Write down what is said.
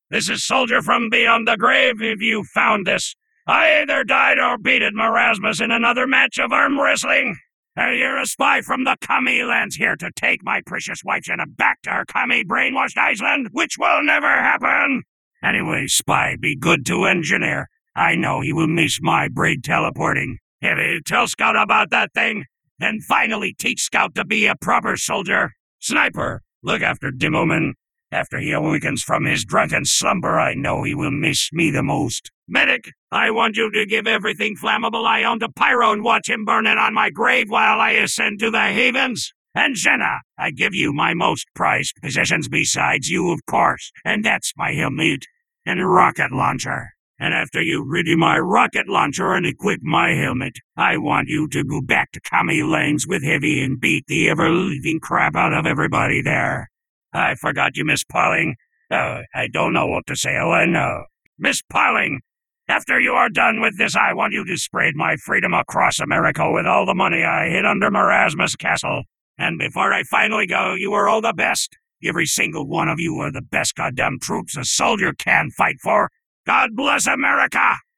This is Soldier from Beyond the Grave. If you found this, I either died or beated Marasmus in another match of arm wrestling. And you're a spy from the Kami lands here to take my precious wife Jenna back to her Kami brainwashed Iceland, which will never happen. Anyway, spy, be good to engineer. I know he will miss my braid teleporting. If you tell Scout about that thing, then finally teach Scout to be a proper soldier. Sniper, look after Demoman. After he awakens from his drunken slumber, I know he will miss me the most. Medic, I want you to give everything flammable I own to Pyro and watch him burn it on my grave while I ascend to the Havens. And Jenna, I give you my most prized possessions besides you, of course, and that's my helmet and rocket launcher. And after you ready my rocket launcher and equip my helmet, I want you to go back to Kami Lanes with Heavy and beat the ever-leaving crap out of everybody there. I forgot you, Miss Pauling. Oh, I don't know what to say. Oh, I know. Miss Pauling, after you are done with this, I want you to spread my freedom across America with all the money I hid under Marasmus Castle. And before I finally go, you are all the best. Every single one of you are the best goddamn troops a soldier can fight for. God bless America!